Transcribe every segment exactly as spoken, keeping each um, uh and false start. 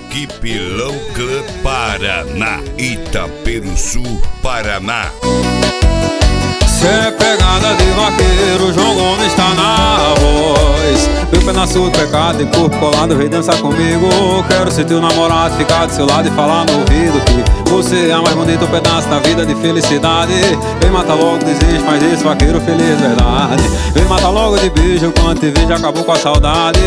Equipe Low Club Paraná, Itaperuçu, Paraná. Cê é pegada de vaqueiro, João Gomes tá na voz. Meu pedaço do pecado e corpo colado, vem dançar comigo. Quero ser teu namorado, ficar do seu lado e falar no ouvido que você é a mais bonito pedaço da vida de felicidade. Vem matar logo, desiste, faz esse vaqueiro feliz, verdade. Vem matar logo de beijo, quando te vejo acabou com a saudade.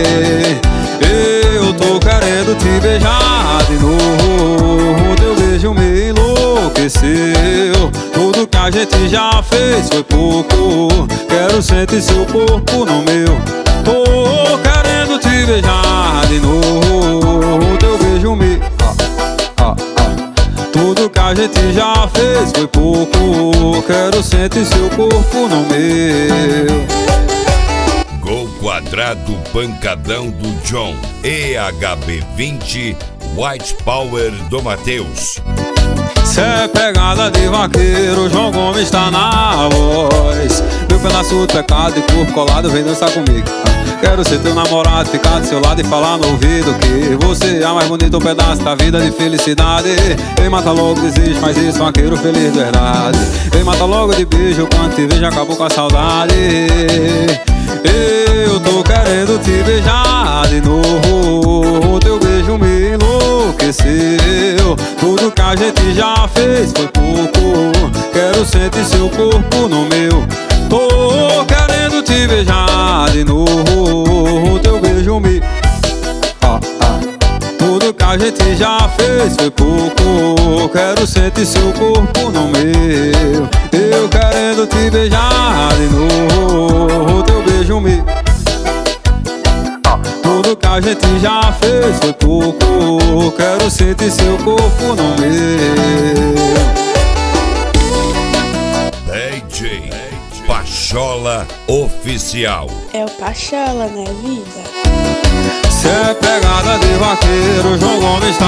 Eu tô querendo te beijar de novo, teu beijo me enlouqueceu. Tudo que a gente já fez foi pouco, quero sentir seu corpo no meu. Tô querendo te beijar de novo, teu beijo me... Ah, ah, ah. Tudo que a gente já fez foi pouco, quero sentir seu corpo no meu. Gol quadrado, pancadão do John. E H B vinte, White Power do Matheus. Cê é pegada de vaqueiro, João Gomes tá na voz. Meu pedaço do pecado e corpo colado, vem dançar comigo. Quero ser teu namorado, ficar do seu lado e falar no ouvido que você é a mais bonito pedaço da vida de felicidade. Vem mata logo, desiste, faz isso, vaqueiro feliz, verdade. Vem mata logo de beijo, quando te vejo acabou com a saudade. Eu tô querendo te beijar de novo, teu beijo me enlouqueceu. Tudo que a gente já fez foi pouco, quero sentir seu corpo no meu. Tô querendo te beijar de novo, teu beijo me... Ah, ah. Tudo que a gente já fez foi pouco, quero sentir seu corpo no meu. Eu querendo te beijar de novo, teu beijo me... Tudo que a gente já fez foi pouco, quero sentir seu corpo no meu. D J Pachola Oficial. É o Pachola, né, vida? Cê é pegada de vaqueiro, João Gomes